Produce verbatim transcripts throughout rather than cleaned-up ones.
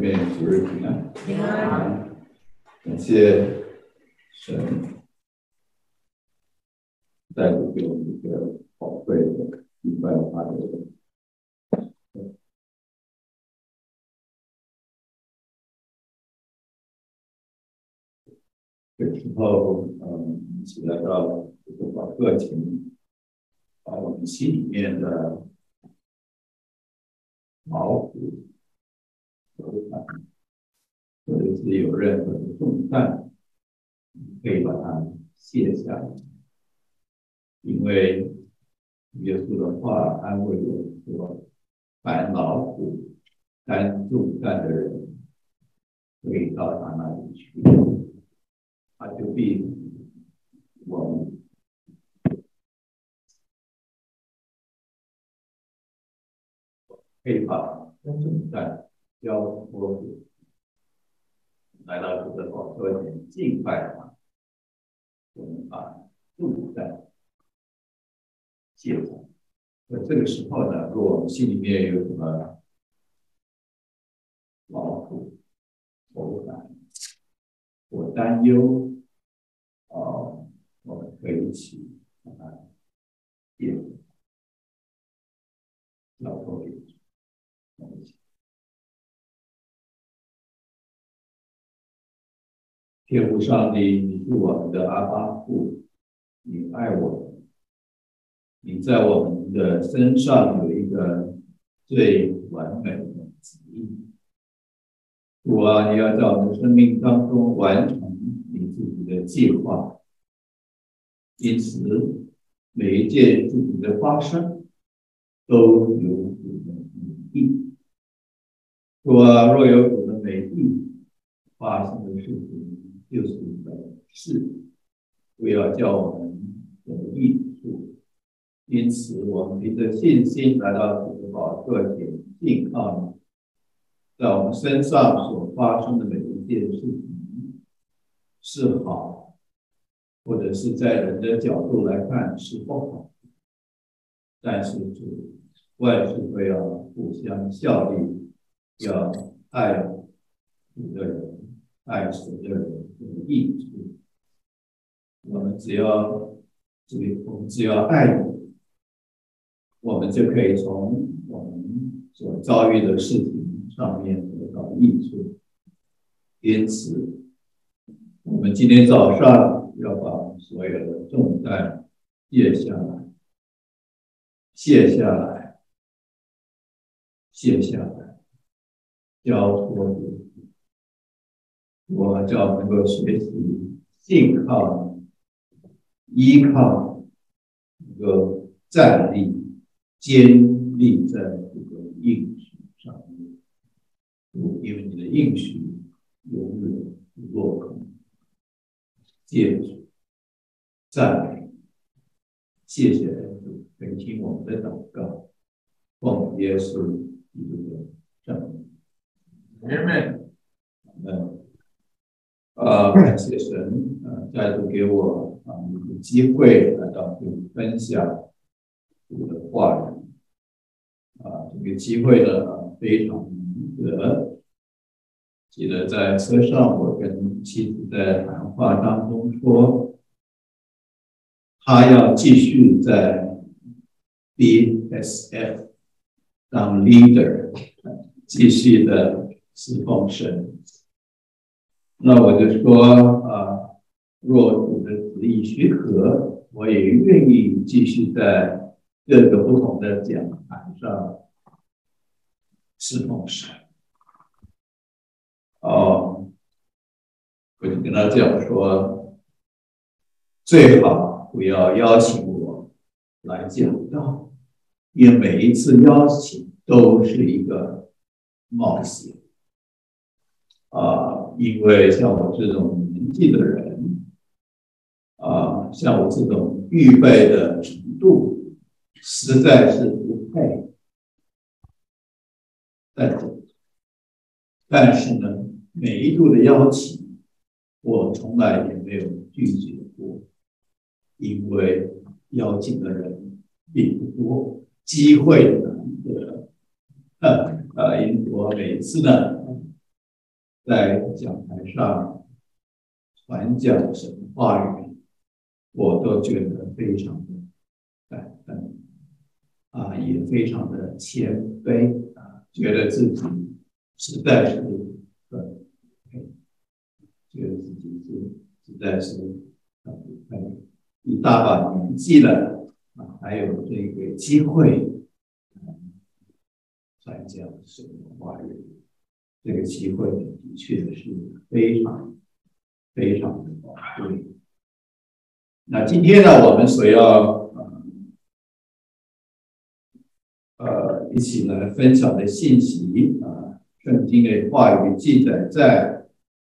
面主日平安。 平安。 感谢神再次给我们一个宝贵的礼拜八的这个时候，嗯，一起来到这个宝课前，把我们心里面的毛苦和烦，或者是有任何的重担，可以把它卸下来。因为耶稣的话安慰我说：“凡劳苦担重担的人，可以到他那里去，他就必我们可以把重担交托给来到主的宝座前敬拜他，我们把重担卸下。那这个时候呢，如果我们心里面有什么劳苦、愁烦或担忧，啊、呃，我们可以一起把它卸下，交托给主。我们一起。天父上帝，你是我们的阿爸父，你爱我们，你在我们的身上有一个最完美的旨意。主啊，你要在我们生命当中完成你自己的计划，因此每一件事情的发生都有主的美意。主啊，若有主的美意，发生的事情就是美事，不要叫我们得益处。因此，我们凭着信心来到主的宝座前，信靠你，在我们身上所发生的每一件事情是好，或者是在人的角度来看是不好，但是主万事都要互相效力，要爱主的人，爱神的人有益处。我们只要这个，我们只要爱你，我们就可以从我们所遭遇的事情上面得到益处。因此，我们今天早上要把我们所有的重担卸下来，卸下来，卸下来，交托给主。我叫能够学习信靠你，依靠你，能够站立坚立在这个应许上面，因为你的应许永远不落空。借主赞美，谢谢主垂听我们的祷告，奉耶稣基督的圣名。Amen。嗯，呃，感谢神，呃，再度给我啊一个机会来到这里分享主的话语。啊，这个机会呢非常难得。记得在车上，我跟妻子在谈话当中说，他要继续在 B S F 当 leader， 继续的侍奉神。那我就说啊，若主的旨意许可，我也愿意继续在各个不同的讲坛上侍奉神。哦，我就跟他讲说，最好不要邀请我来讲道，因为每一次邀请都是一个冒险啊，因为像我这种年纪的人啊，像我这种预备的程度，实在是不配。但但是呢，每一度的邀请，我从来也没有拒绝过，因为邀请的人并不多，机会难得。呃，因我每次呢在讲台上传讲神话语，我都觉得非常的感恩啊，也非常的谦卑啊，觉得自己实在是很，觉得自己是实在是很一大把年纪了啊，还有这个机会传讲神话语，这个机会的确是非常非常的宝贵。那今天呢，我们所要呃一起来分享的信息啊，圣经的话语记载在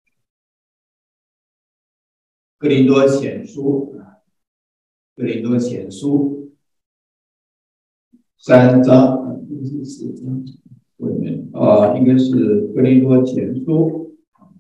哥林多前书啊，哥林多前书三章啊，这是四章，啊，应该是哥林多前书。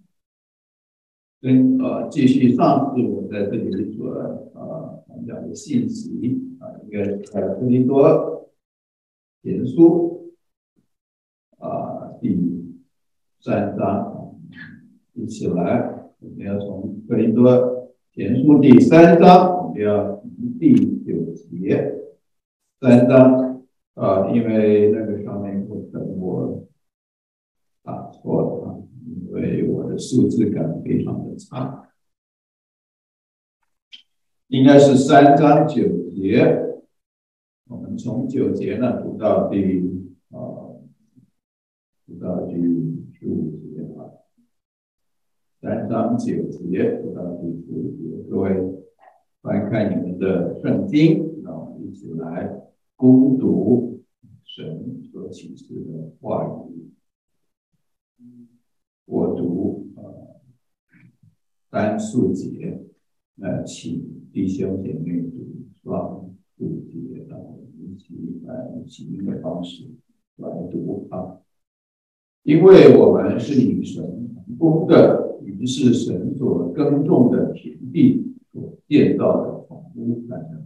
跟呃继续上次我在这里所呃讲的信息啊，一个呃哥林多前书啊第三章，一起来，我们要从哥林多前书第三章，我们要从第九节，三章啊，因为那个上面我我打错了啊。因为我的数字感非常的差，应该是三章九节，我们从九节呢读到第呃读到第十五节啊，三章九节读到第十五节，各位翻看你们的圣经，让我们一起来攻读神所启示的话语。我读呃单数节，呃，请弟兄姐妹读双数节，让我们一起来以起音的方式来读啊。因为我们是与神同工的，于是神所耕种的田地，所建造的房屋来的。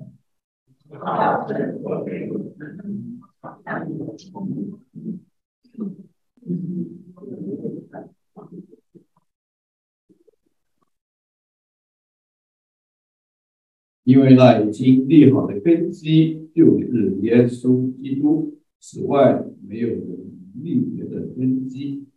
因为那已经立好的根基就是耶稣基督，此外没有人立别的根基。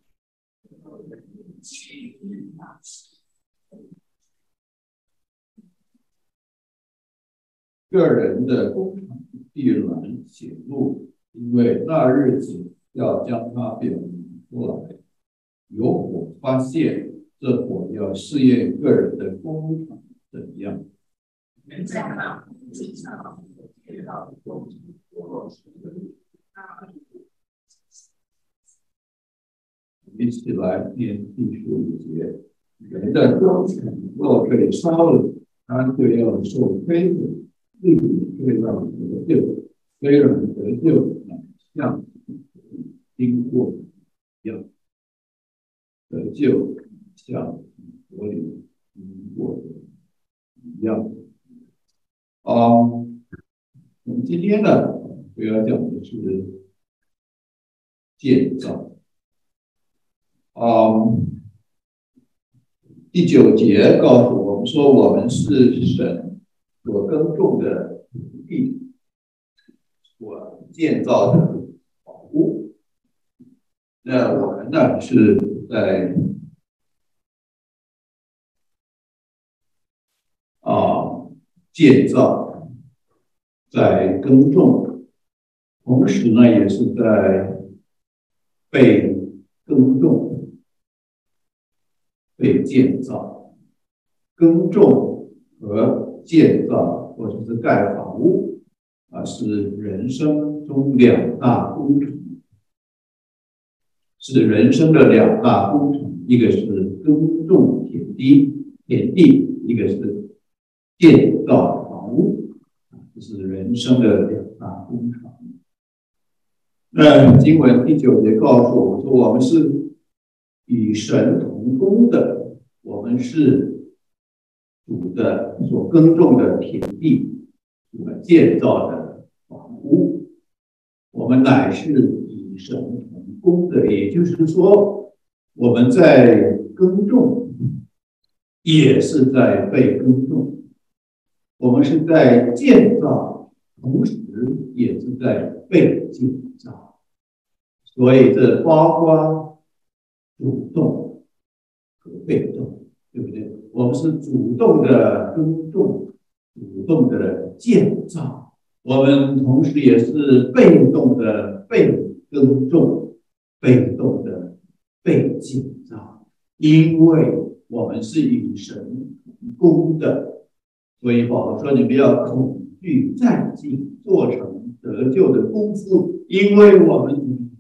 个人的工厂必然显露，因为那日子要将它表明出来。有火发现，这火要试验个人的工厂怎样。一起来念第十五节：人的工厂若被烧了，他就要受亏损，自己会让得救，虽然得救，乃像经过一样，得救像火里经过的一样。啊，我们今天呢，主要讲的是建造。啊，第九节告诉我们说，我们是神所耕种的地，所建造的房屋。那我们呢，是在啊建造，在耕种，同时呢，也是在被耕种。被建造、耕种和建造，或者是盖房屋啊，是人生中两大工程，是人生的两大工程，一个是耕种田地，田地，一个是建造房屋，这是人生的两大工程。那经文第九节告诉我们说，我们是与神同工的，我们是主的所耕种的田地，所建造的房屋，我们乃是与神同工的。也就是说， 我们在耕种，也是在被耕种；我们是在建造，同时也是在被建造。所以这包括主动和被动，对不对？我们是主动的耕种，主动的建造，我们同时也是被动的被耕种，被动的被建造，因为我们是与神同工的。所以保罗说：“你不要恐惧战兢，做成得救的功夫，因为我们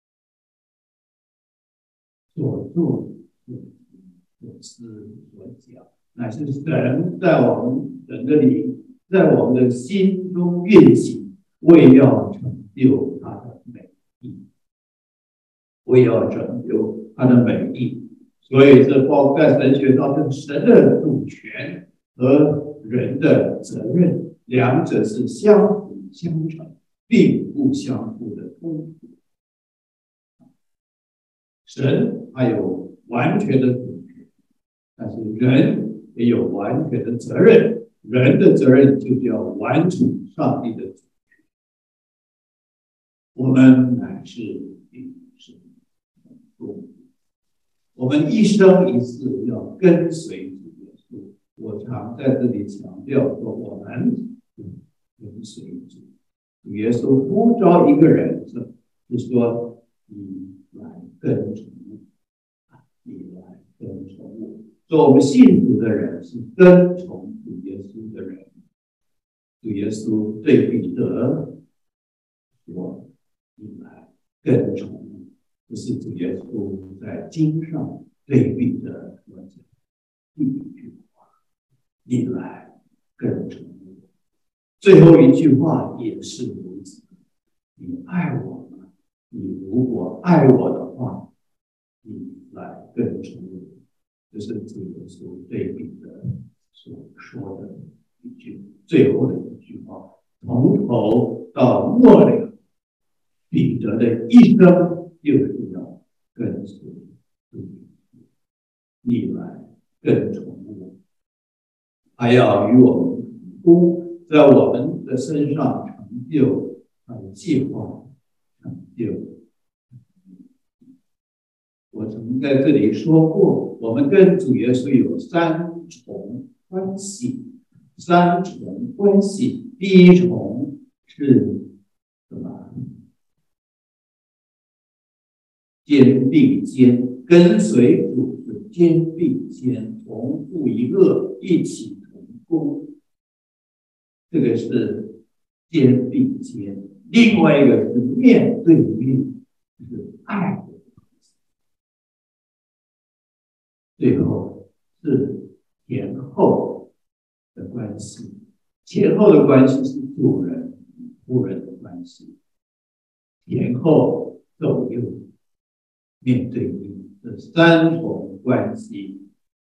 所做、所思、所想，乃是神在我们人的灵，在我们的心中运行，为要成就他的美意，为要成就他的美意。”所以这包括在神学当中，神的主权和人的责任，两者是相辅相成，并不相互的冲突。神还有完全的主权，但是人也有完全的责任。人的责任就是要完成上帝的主权。我们乃是与神同工，我们一生一世要跟随主耶稣。我常在这里强调说，我们跟随主。主耶稣呼召一个人，是说你来跟从我，你来跟从我。做我们信主的人是跟从主耶稣的人。主耶稣对彼得说：“你来跟从我。”这是主耶稣在经上对彼得说的第一句话：“你来跟从我。”最后一句话也是如此：“你爱我吗？你如果爱我的话，你来跟从我。”这是主耶稣对彼得所说的一句最后的一句话，从头到末了，彼得的一生就是要跟随主，你来跟从我，还要与我们同工，在我们的身上成就他的计划，成就。我曾在这里说过，我们跟主耶稣有三重关系，三重关系。第一重是什么？肩并肩，跟随主是肩并肩，同负一恶，一起同工。这个是肩并肩。另外一个是面对面，是爱。最后是前后的关系，前后的关系是主人与仆人的关系，前后左右面对面这三重关系，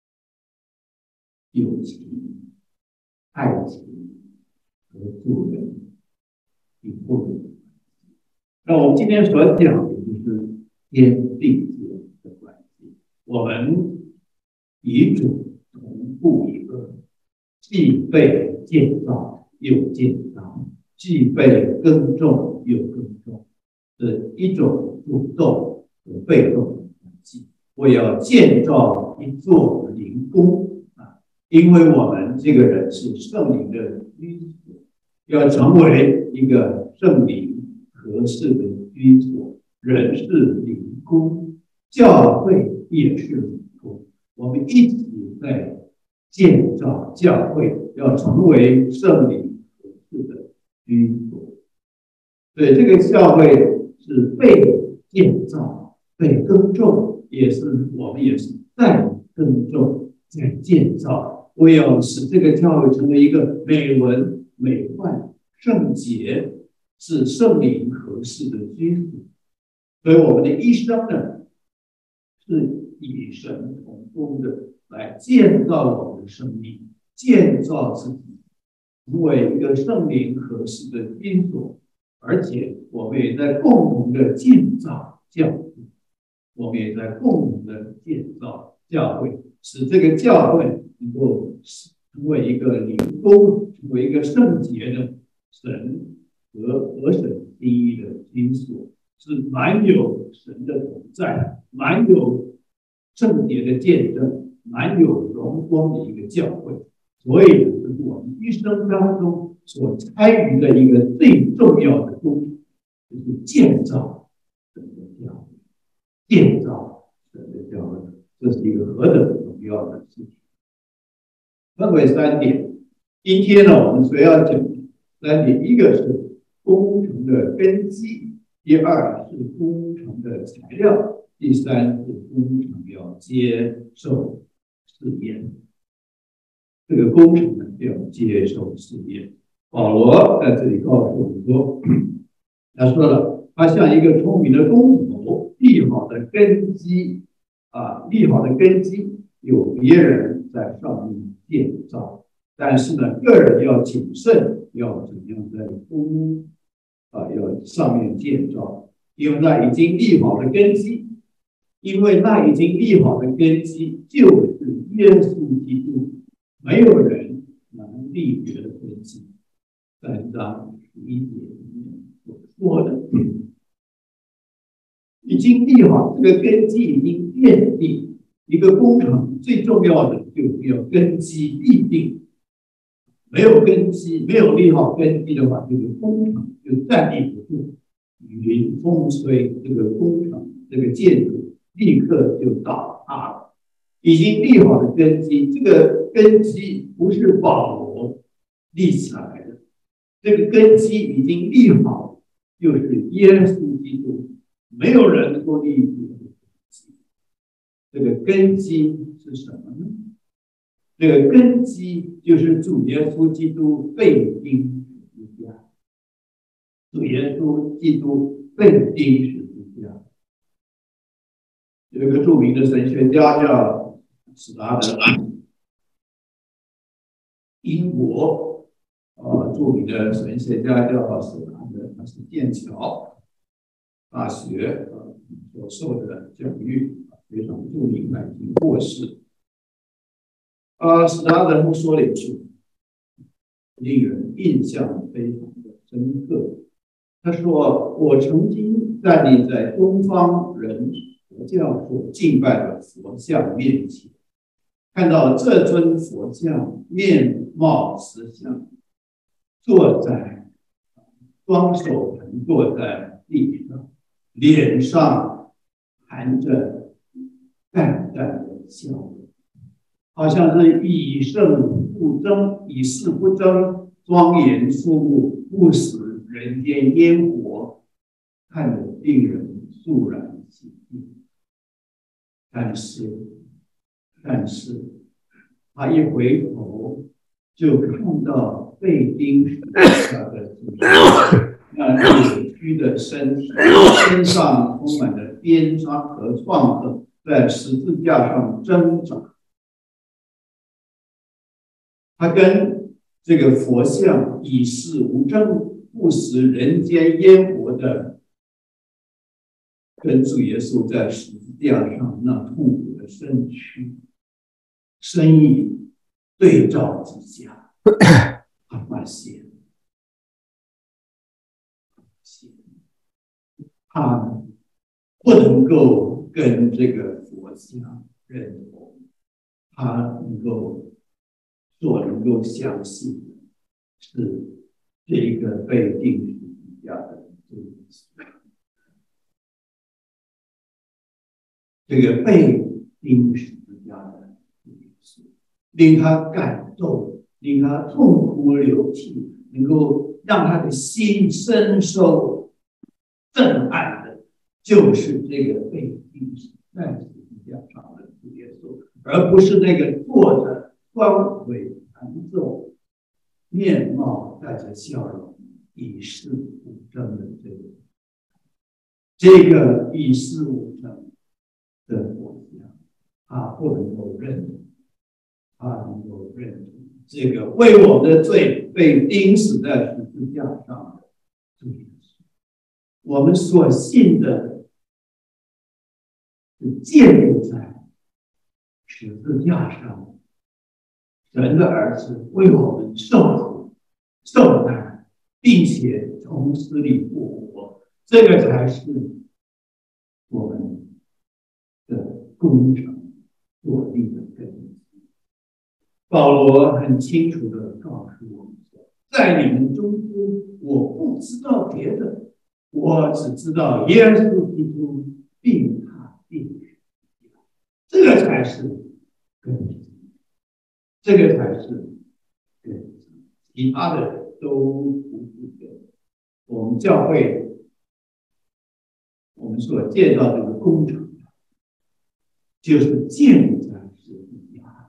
友情、爱情和主人与仆人的关系。那我们今天所讲的就是肩并肩的关系，我们与主同步一个，既被建造又建造，既被耕种又耕种的一种主动和被动的关系。我要建造一座灵宫啊，因为我们这个人是圣灵的居所，要成为一个圣灵合适的居所。人是灵宫，教会也是灵宫。我们一起在建造教会，要成为圣灵合适的居所。对，这个教会是被建造、被耕种，也是我们也是在耕种、在建造，为要使这个教会成为一个美文、美幻、圣洁，是圣灵合适的居所。所以我们的一生呢，是与神同工的，来建造我们的生命，建造自己，成为一个圣灵合适的居所，而且我们也在共同的建造教会。 我们也在共同的建造教会，使这个教会能够成为一个灵宫，成为一个圣洁的神和合神心意的居所，是满有神的同在，满有圣洁的见证，满有荣光的一个教会。所以，这是我们一生当中所参与的一个最重要的工作，就是建造神的教会，建造神的教会，这是一个何等重要的事情。分为三点，今天呢，我们所要讲三点，一个是工程的根基，第二是工程的材料，第三是工程要接受试验。这个工程呢，要接受试验。保罗在这里告诉我们说，他说了，他像一个聪明的工头，立好的根基啊，立好的根基有别人在上面建造，但是呢，个人要谨慎，要怎样在工啊，要上面建造，因为那已经立好的根基，因为那已经立好的根基就是耶稣基督。没有人能立别的根基，三章十一节里面所说的，已经立好，这个根基已经奠定。一个工程最重要的就是要根基立定，没有根基，没有立好根基的话，这个工程就站立不住，云风吹，这个工程这个建筑立刻就倒塌了。已经立好的根基，这个根基不是保罗立起来的，这个根基已经立好，就是耶稣基督，没有人能够立这个根基。这个根基是什么呢？这个根基就是主耶稣基督被钉十字架，主耶稣基督被钉十字架。有一个著名的神学家叫史达德，英国呃著名的神学家叫史达德，他是剑桥大学呃所受的教育非常著名，已经过世。呃，史达德说了一句令人印象非常的深刻，他说：“我曾经站立在东方人佛教所敬拜的佛像面前。”看到这尊佛像面貌慈祥，坐在双手盘坐在地上，脸上含着淡淡的笑容，好像是以圣不争，以事不争，庄严肃穆，不食人间烟火，看得令人肃然起敬。但是。但是他一回头，就看到被钉十字架的主耶稣，那扭曲的身体，身上充满了鞭伤和创痕，在十字架上挣扎。他跟这个佛像以事无争，不食人间烟火的，跟主耶稣在十字架上那痛苦的身躯。生意对照之下，他发现，他不能够跟这个佛像认同，他能够所能够相信的是这一个被钉十字架的主耶稣，这个被钉十字架的。令他感动，令他痛哭流涕，能够让他的心深受震撼的，就是这个被钉在十字架上的主耶稣，而不是那个坐着双腿盘坐、面貌带着笑容、以事无争的这个这个以事无争的佛像，他不能够认同。他能够认同这个为我们的罪被钉死在十字架上的主耶稣，我们所信的是建立在十字架上，神的儿子为我们受苦受难，并且从死里复活，这个才是我们的工程所立的根基。保罗很清楚地告诉我们说，在你们中间，我不知道别的，我只知道耶稣基督并他并这个才是根基，这个才是根基，其他的都不是根基。我们教会，我们所建造这个工程，就是建立在十字架。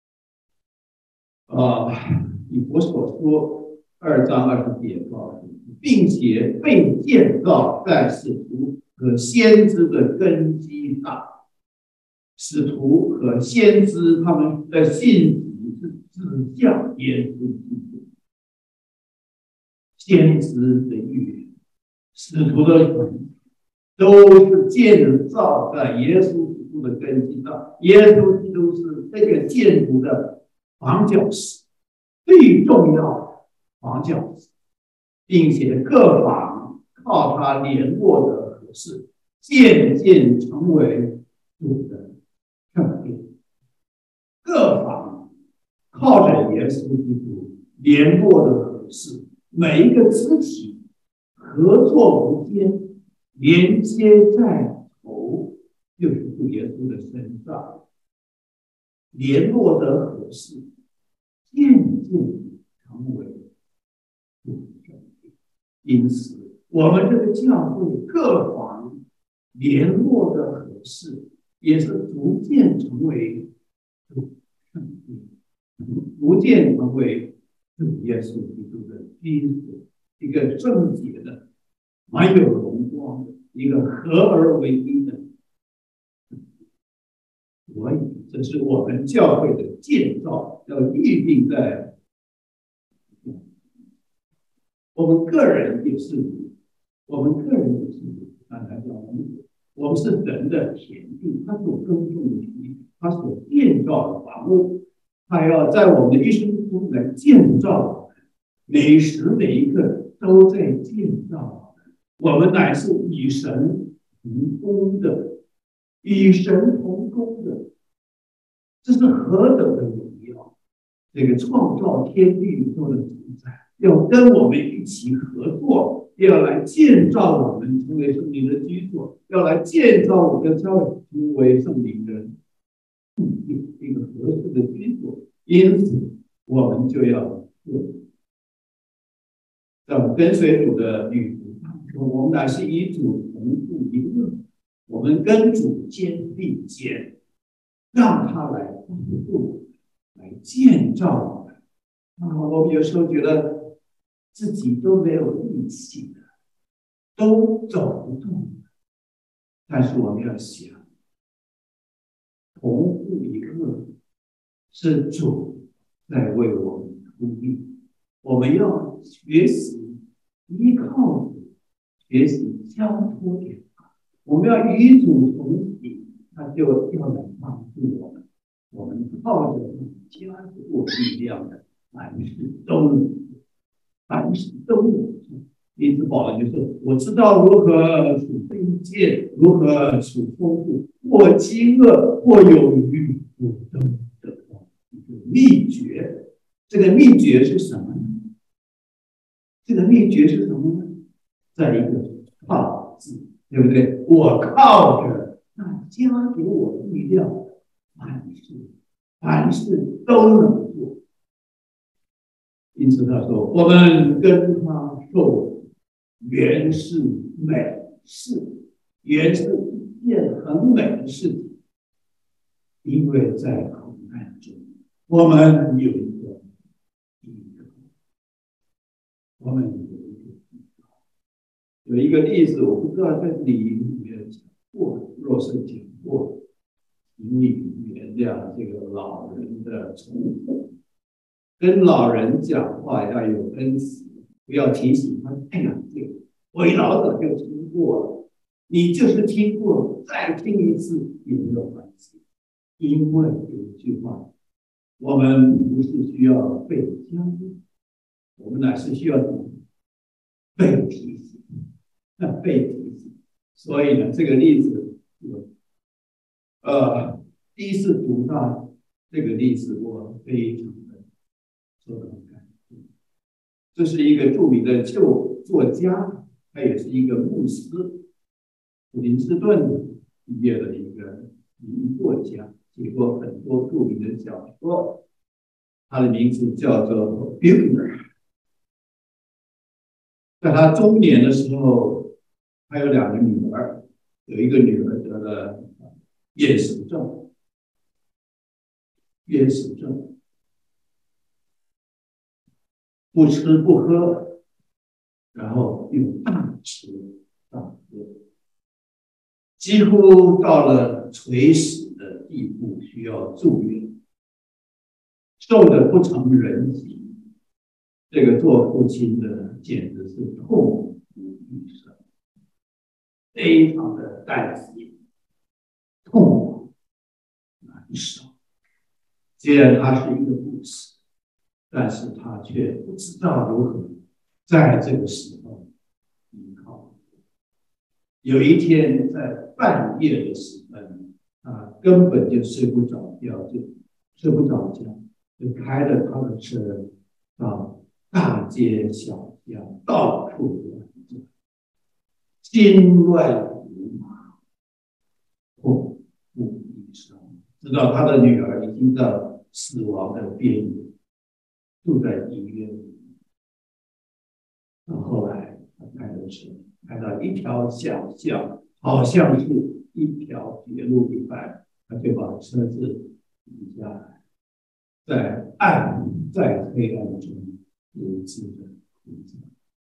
啊，以弗所说二章二十节告诉，并且被建造在使徒和先知的根基上。使徒和先知他们的信息是指向耶稣基督，先知的预言，使徒的传都是建造在耶稣基督的根基上。耶稣基督是这个建筑的房角石，最重要的房角石，并且各房靠它联络的合适，渐渐成为主的圣殿。各房靠着耶稣基督联络的合适，每一个肢体合作无间，连接在头，就是主耶稣的身上，联络的合适，渐渐成为主的圣殿。因此，我们这个教会各房联络的合适，也是逐渐成为主圣殿，逐渐成为主耶稣基督的基础，一个圣洁的、满有荣光的、一个合而为一的。所以，这是我们教会的建造要预定在我们个人也是，我们个人也是。刚才讲我们，我们是人的田地，他所耕种的田地，他所建造的房屋，他要在我们的一生中来建造我们，每时每一刻都在建造我们。我们乃是与神同工的，与神同工的，这是何等的荣耀！这个创造天地宇宙的主宰，要跟我们一起合作，要来建造我们成为圣灵的居所，要来建造我们的教会成为圣灵的一个合适的居所。因此，我们就要做，在我们跟随主的旅途当中，我们乃是与主同步一路，我们跟主肩并肩，让他来帮助，来建造我们。啊，我们有时候觉得自己都没有力气了，都走不动了。但是我们要想，同步一个是主在为我们出力，我们要学习依靠主，学习交托给他，我们要与主同行，他就要来帮助我们。我们靠着加过力量的，凡事都能做，凡事都能做。因此，保罗就说：“我知道如何处卑贱，如何处丰富，或饥饿，或有余，我都得到一个秘诀。这个秘诀是什么呢？这个秘诀是什么呢？在一个靠字，对不对？我靠着那加给我力量的，凡事凡事都能做。因此他说，我们跟他受原是美事，原是一件很美的事情，因为在苦难中，我们有一个依靠，我们有一个依靠。有一个例子，我不知道在里面讲过，若是讲过，请你原谅这个老人的重复。跟老人讲话要有恩慈，不要提醒他，哎呀，这个为老者就听过了， 你就是听过，再听一次也没有关系，因为有一句话，我们不是需要被教育，我们乃是需要被提醒，那被提醒。所以呢，这个例子，呃，第一次读到这个例子，我非常的受到感动。这是一个著名的旧作家，他也是一个牧师，普林斯顿毕业的一个名作家，写过很多著名的小说。他的名字叫做 Buechner。在他中年的时候，他有两个女儿，有一个女儿得了厌食症，厌食症，不吃不喝，然后又大吃大喝，几乎到了垂死的地步，需要住院，瘦得不成人形。这个做父亲的简直是痛不欲生，非常的担心、痛苦、难受。虽然他是一个牧师，但是他却不知道如何在这个时候依靠。有一天在半夜的时分，他根本就睡不着觉，就睡不着觉，就开着他的车到大街小巷到处乱转，心乱如麻，痛不欲生。直到他的女儿已经到死亡的边缘，住在医院里。到后来，他开着车开到一条小巷，好像是一条绝路一般，他就把车子停下来，在暗在黑暗中独自的哭着。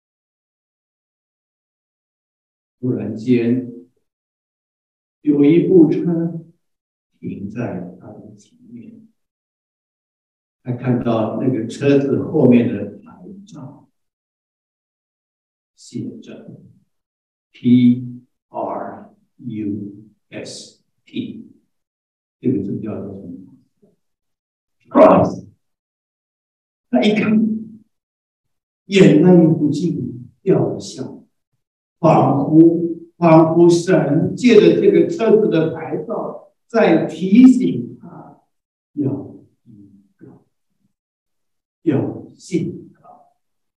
突然间，有一部车停在他的前面，他看到那个车子后面的牌照写着 P R U S T， 这个字叫做什么 ？Trust。他一看，眼泪不禁掉下，仿佛仿佛神借着这个车子的牌照，在提醒他要依靠，要信靠。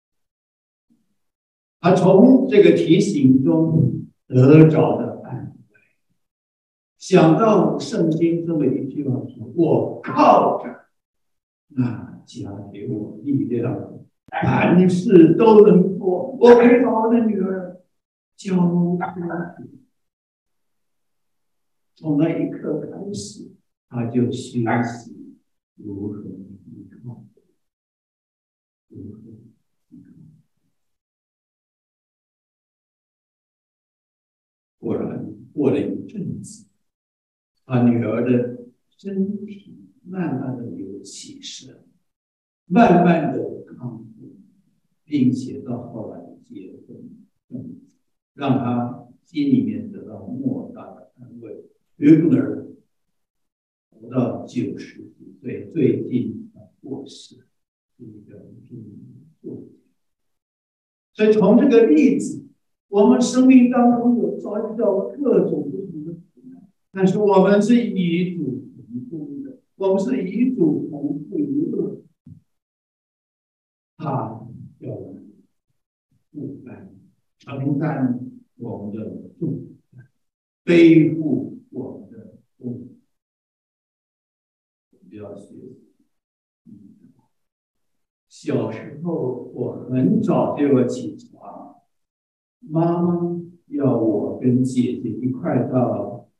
他从这个提醒中得着的安慰，想到圣经这么一句话说：“我靠着那加给我力量，凡事都能做。”我可以把我的女儿交出去。从那一刻开始，他就学习如何依靠，如何依靠。果然，过了一阵子，他女儿的身体慢慢的有起色，慢慢的康复，并且到后来结婚，让他心里面得到莫大的安慰。Buechner 活到九十几岁，最近过世，是一个作家。所以从这个例子，我们生命当中有遭遇到各种不同的苦难，但是我们是与主同工的，我们是与主同负一乐。他要负担、承担我们的重担，背负我们的重担。不要学习。小时候我很早就要起床，妈妈要我跟姐姐一块到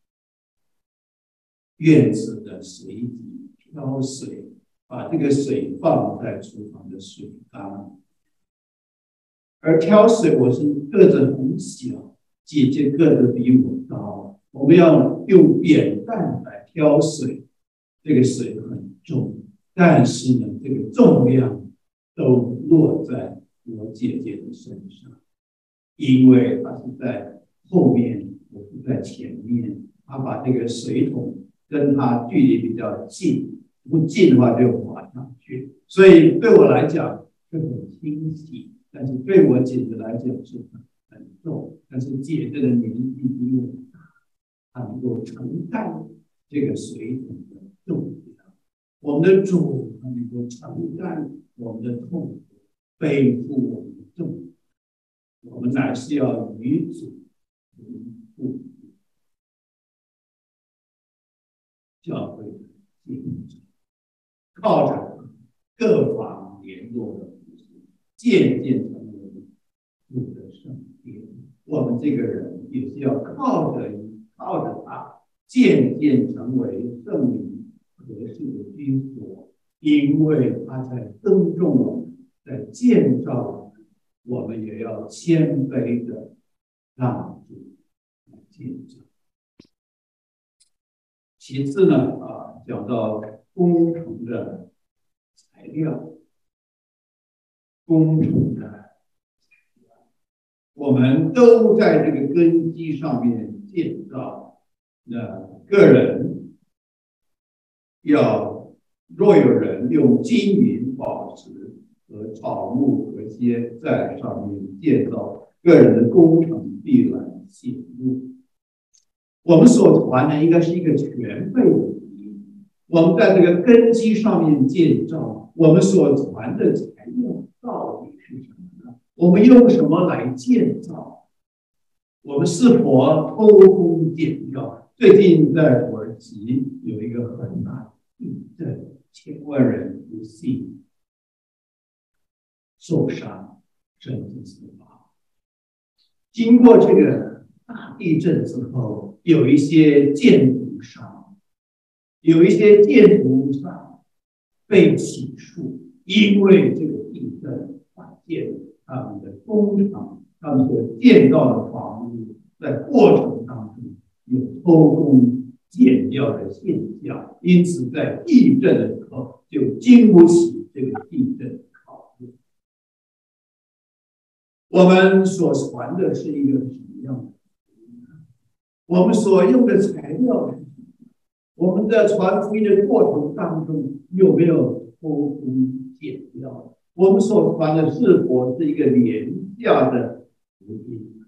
院子的水井挑水，把这个水放在厨房的水缸。而挑水，我是个子很小，姐姐个子比我高，我们要用扁担来挑水，这个水很重，但是呢，这个重量都落在我姐姐的身上，因为她是在后面我是在前面，他把这个水桶跟他距离比较近，不近的话就滑上去。所以对我来讲是很清晰，但是对我姐姐来讲是很很重。但是姐姐的年纪比我大，她能够承担这个水桶的重量。我们的主他能够承担我们的痛苦，背负我们的重量。我们乃是要与主同步，教会的建造，靠着各方联络的服饰，渐渐成为主的圣殿。我们这个人也是要靠着靠着他，渐渐成为圣灵合适的居所，因为他在耕种我们，在建造我们。我们也要谦卑的让主来建造。其次呢，啊，讲到工程的材料，工程的材料，我们都在这个根基上面建造。那个人要，若有人用金银宝石和草木和些在上面建造，个人的工程必然显露。我们所传的应该是一个全备的福音。我们在这个根基上面建造，我们所传的材料到底是什么呢？我们用什么来建造？我们是否偷工减料？最近在土耳其有一个很大的地震，千万人不幸受伤，甚至死亡。经过这个大地震之后，有一些建筑商，有一些建筑商被起诉，因为这个地震发现他们的工厂，他们所建造的房屋在过程当中有偷工减料的现象，因此在地震的时候就经不起这个地震。我们所传的是一个什么样的？我们所用的材料是什么？我们在传福音的过程当中有没有偷工减料？我们所传的是否是一个廉价的福音？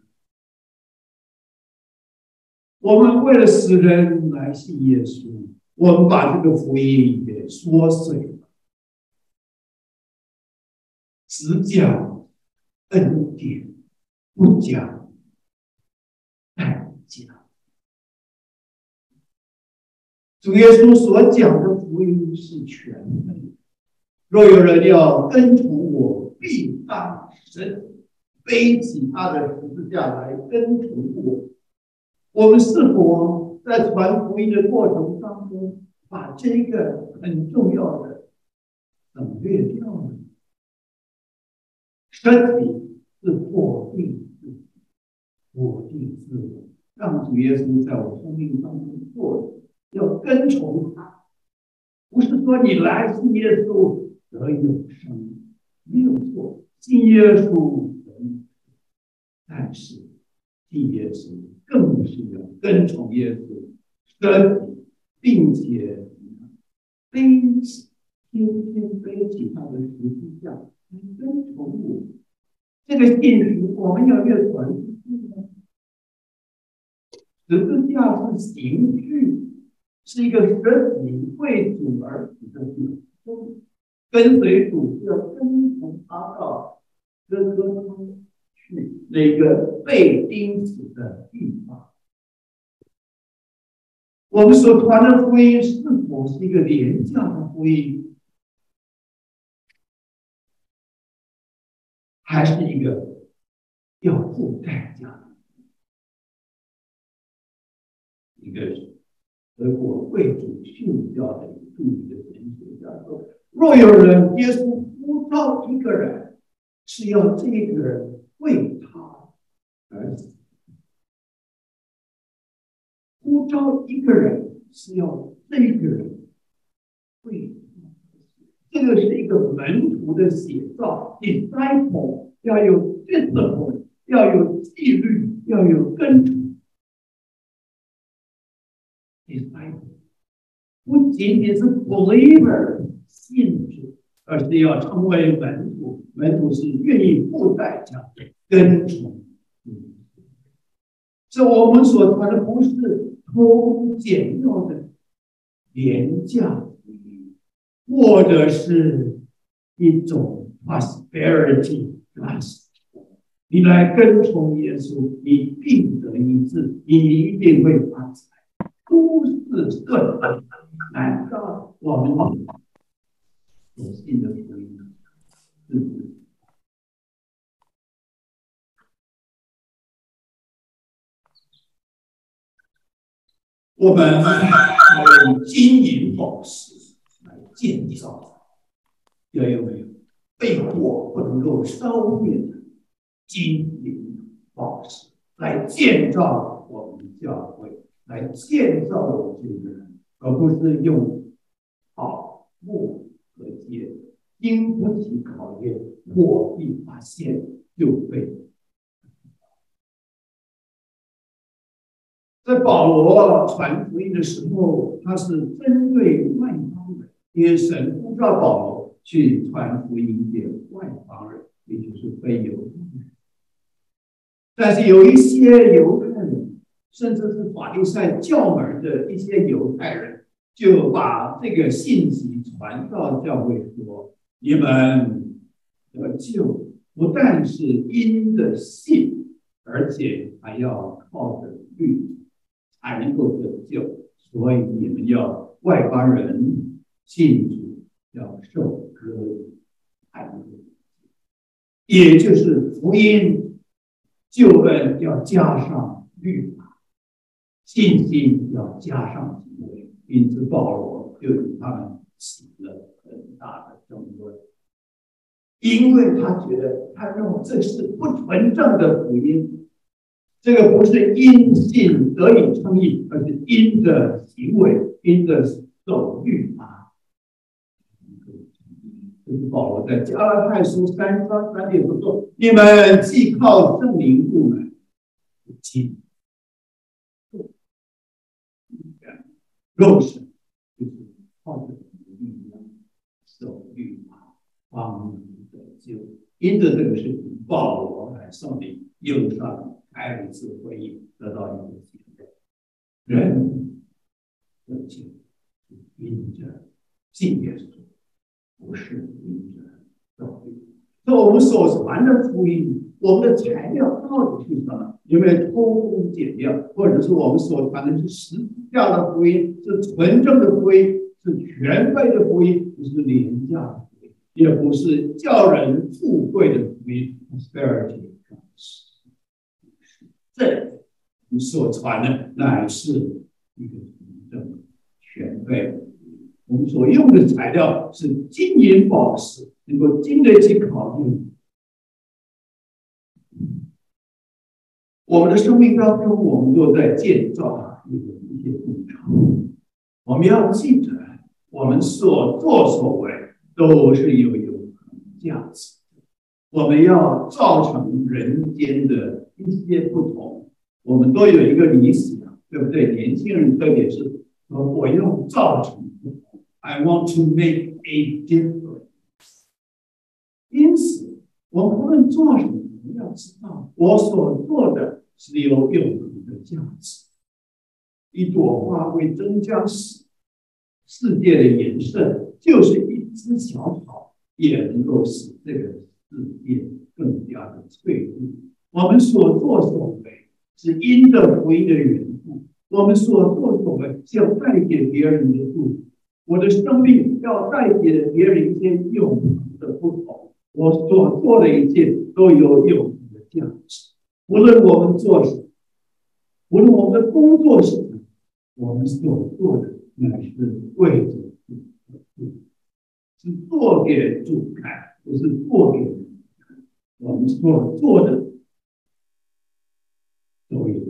我们为了使人来信耶稣，我们把这个福音给缩水了，只讲恩典，不讲代价。主耶稣所讲的福音是全备的。若有人要跟从我，必当身背起他的十字架来跟从我。我们是否在传福音的过程当中，把这个很重要的省略掉呢？身体是否定自己，否定自我，让主耶稣在我生命当中做，要跟从他。不是说你来信耶稣得永生，没有错，信耶稣得永生，但是信耶稣更是要跟从耶稣，身体，并且背起，天天背起他的十字架来跟从我。这个信息我们要越传出去呢。十字架是刑具，是一个舍己为主而死的表征。跟随主是要跟从他到哥哥中去那个被钉死的地方。我们所传的福音是否是一个廉价的福音，还是一个要付代价的？一个德国为主殉教的著名的神学家说：若有人耶稣呼召一个人，是要这个人为他而死；呼召一个人，是要这个人为他而死。这个是一个门徒的写照 ，disciple 要有 discipline， 要有纪律，要有跟从。 不仅仅是 believer 信主，而是要成为门徒。门徒是愿意付代价跟从。这我们所传的不是偷工减料的廉价福音，或者是一种 prosperity gospel。你来跟从耶稣，你必得医治，你一定会发财，都是顺的。难道我们所信的福音是不是？我们要用金银宝石来建造，要有没有被火不能够烧灭的金银宝石来建造我们的教会，来建造我们这个人，而不是用草木和铁，经不起考验，火必发现就被。在保罗传福音的时候，他是针对外邦人，因为神呼召保罗去传福音给外邦人，也就是非犹太人。但是有一些犹太人，甚至是法利赛教门的一些犹太人，就把这个信息传到教会说：你们得救，不但是因着信，而且还要靠着律才能够得救，所以你们要外邦人信主，要受割礼，才能够，也就是福音救恩要加上律法，信心要加上行为。因此，保罗就与他们起了很大的争论，因为他觉得他认为这是不纯正的福音。这个不是因信得以称义，而是因着行为，因着守律法。这是保罗在加拉太书三章三节所说：你们既靠圣灵入门，不亲肉身，就是靠着力量守律法，方能得救。因着这个事情，保罗来圣灵又上开了一次会议，得到一个结论：人得救因着信耶稣，不是因着守律。那我们所传的福音，我们的材料到底是什么？有没有偷工减料，或者是我们所传的是实际上的福音，是纯正的福音，是全备的福音，不是廉价的福音，也不是叫人富贵的福音 prosperity。这你所传的乃是一个纯正全备。我们所用的材料是金银宝石，能够经得起考验。我们的生命当中，我们都在建造一个一些工程。我们要记得，我们所作所为都是有永恒价值的。我们要造成人间的一些不同。我们都有一个理想，对不对？年轻人特别是说，我要造成不同 ，I want to make a difference。因此，我们无论做什么，我们要知道，我所做的是有永恒的价值。一朵花会增加世世界的颜色，就是一枝小草也能够使这个世界更加的翠绿。我们所作所为是因着福音的缘故，我们所作所为是要带给别人的祝福。我的生命要带给别人一些永恒的不同。我所做的一切都有永恒的价值。无论我们做什么，无论我们的工作是什么，我们所做的乃是为着主，是做给主看，不是做给人看。我们所做的都有。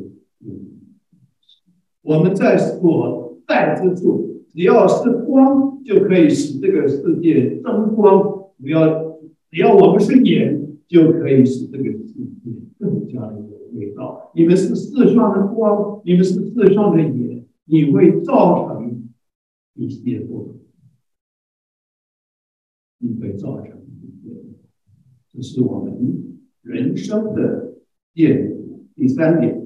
我们在所在之处，只要是光，就可以使这个世界增光；不要，只要我们是盐，就可以使这个世界更加的有味道。你们是世上的光，你们是世上的盐，你会造成一些不同，你会造成一些，这是我们人生的建筑。第三点，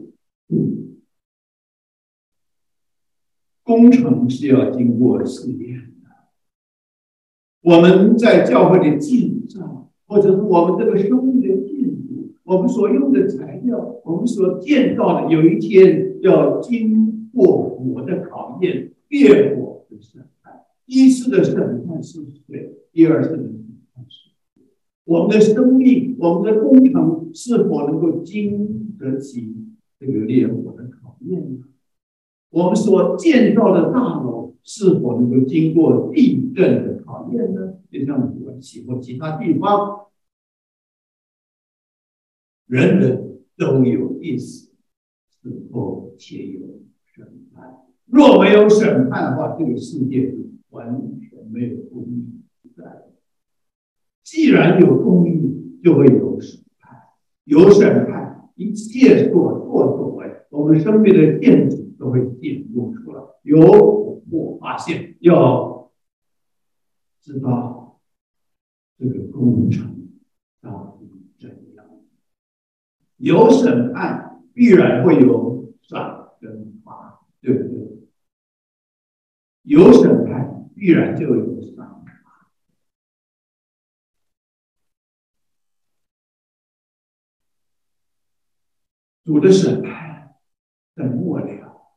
工程是要经过试验的。我们在教会的建造，或者是我们这个生命的建筑，我们所用的材料，我们所建造的，有一天要经过火的考验，烈火的审判。第一次的审判是水，第二次的审判是我们的生命，我们的工程是否能够经得起这个烈火的考验呢？我们所建造的大楼是否能够经过地震的考验呢？就像土耳其或其他地方，人人都有一死，死后且有审判。若没有审判的话，这个世界是完全没有公义在。既然有公义，就会有审判，有审判，一切所作所为，我们生命的建筑都会显露出来。有我发现，要知道这个工程到底怎样。有审判，必然会有赏跟罚，对不对？有审判，必然就有赏罚。主的审判在末了，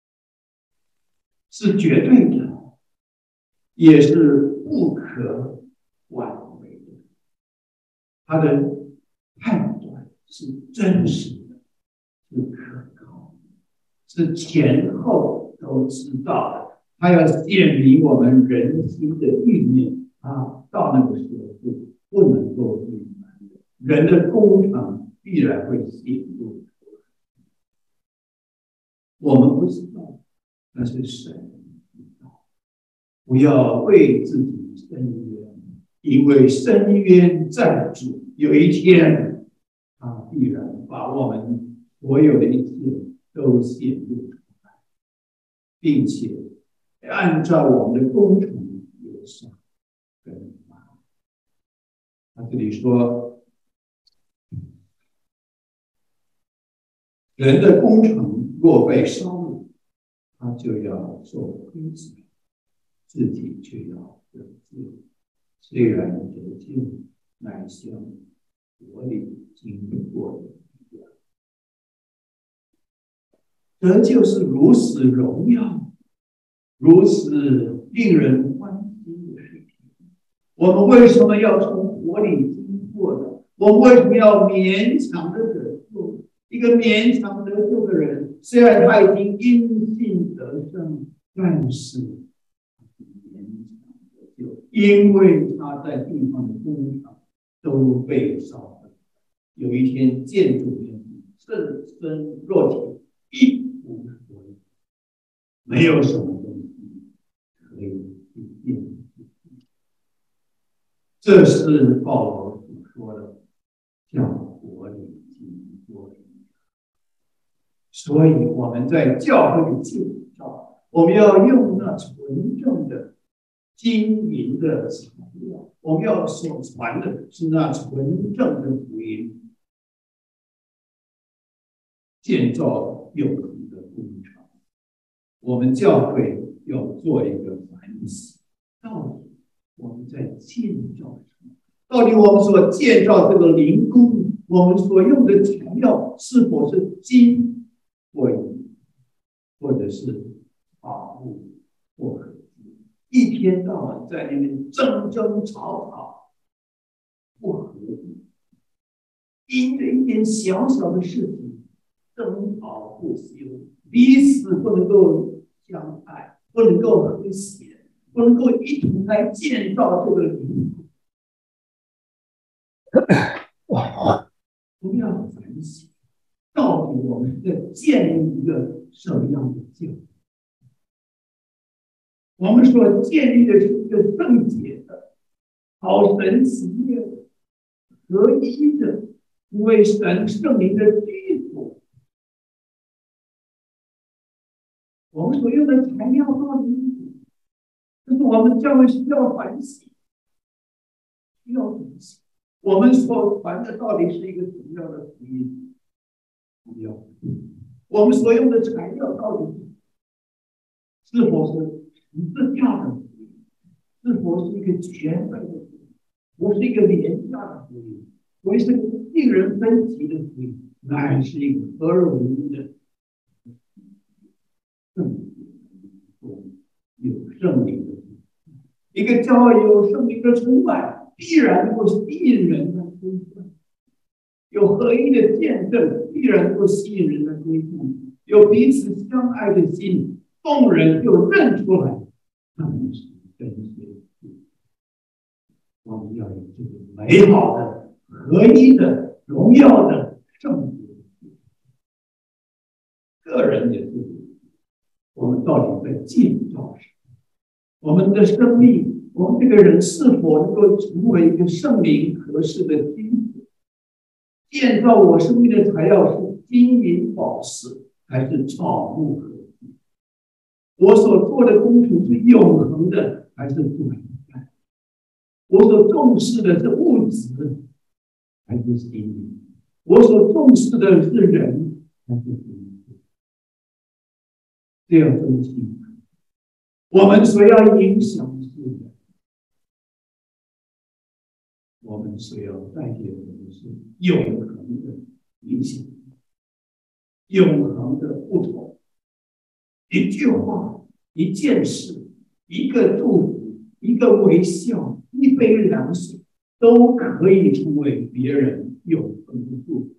是绝对的，也是不可挽回的。他的判断是真实的，是可靠的，是前后都知道的。他要显明我们人心的意念啊，到那个时候是不能够隐瞒的。人的工程必然会显露。我们不知道，但是神知道。不要为自己伸冤，因为伸冤在主，有一天他必然把我们所有的一切都显露出来，并且按照我们的工程有赏跟罚。他这里说，人的工程若被烧了，他就要受亏损，自己却要得救。虽然得救，乃像火里经过的一样。得救是如此荣耀，如此令人欢欣的事情。我们为什么要从火里经过呢？我们为什么要勉强的得救？一个勉强得救的人，虽然他已经因信得生，但是勉强得救，因为他在地上的工厂都被烧了。有一天建筑面积甚深若铁，一无所有，没有什么东西可以去建。这是保罗所说的，像火里经过的。所以我们在教会的建造，我们要用那纯正的金银的材料，我们要所传的是那纯正的福音，建造永恒的工程。我们教会要做一个反省，到底我们在建造什么？到底我们所建造这个灵宫，我们所用的材料是否是金或银，或者是宝物或合金？一天到晚在那边争争吵吵，不合理，因着一点小小的事情争吵不休，彼此不能够相爱，不能够和谐，不能够一同来建造这个灵宫。我们要反省，到底我们在建立一个什么样的教会？我们所建立的是一个圣洁的、好神喜悦的、合一的、为神圣灵的居所。我们所用的材料到底可是我们教会需要反省，需要反省，我们所传的到底是一个什么样的福音？不要，我们所用的材料到底是是否是十字架的福音？是否是一个全备的福音？不是一个廉价的福音，不是一个令人分歧的福音，乃是一个合而为一的圣灵，有圣灵的福音。一个教会有圣灵的充满，必然能够吸引人的归向；有合一的见证，必然能够吸引人的归向；有彼此相爱的心，众人就认出来他们是真实的。我们要有这个美好的、合一的、荣耀的圣洁。个人也是，我们到底在建造什么？我们的生命，我们这个人是否能够成为一个圣灵合适的基础？建造我生命的材料是金银宝石，还是草木禾秸？我所做的工程是永恒的，还是短暂？我所重视的是物质，还是心灵？我所重视的是人，还是心？这样分清，我们所要影响的是人，我们所要带给我们的是永恒的影响，永恒的不同。一句话，一件事，一个祝福，一个微笑，一杯凉水，都可以成为别人永恒的祝福。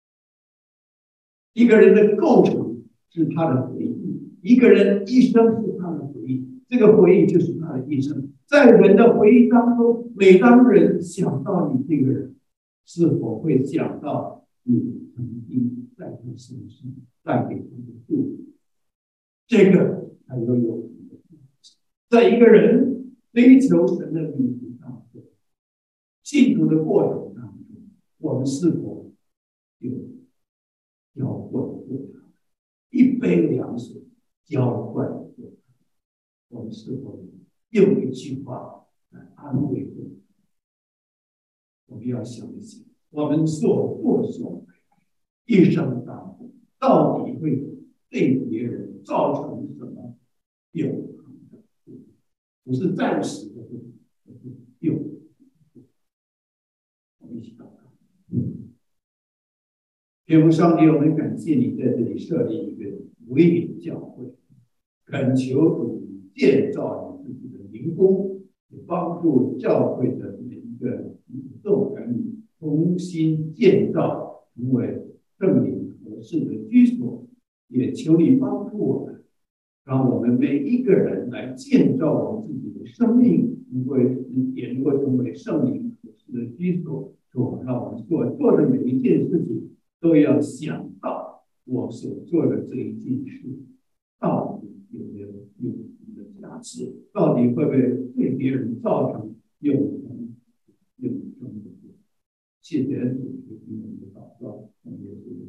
一个人的构成是他的回忆，一个人一生是他的回忆，这个回忆就是他的一生。在人的回忆当中，每当人想到你这个人，是否会想到你曾经在他身上带给他的祝福？这个才有永恒的价值。在一个人追求神的旅途当中，信主的过程当中，我们是否有浇灌过他？一杯凉水浇灌过他，我们是否用一句话来安慰过他？我们要想一想，我们所作所为，一生当中到底会对别人造成什么永恒的？不是暂时的，而是永恒的。我们一起祷告。天父上帝，我们感谢你在这里设立一个唯一的教会，恳求主建造你自己的灵宫，也帮助教会的每一个众儿女重新建造，成为圣灵合适的居所。也求你帮助我们，让我们每一个人来建造我们自己的生命，能够也能够成为圣灵合适的居所。主，让我们所做的每一件事情都要想到我所做的这一件事到底有没有永恒的价值，到底会不会对别人造成永恒永生的。谢谢主，听我们的祷告，我们也是。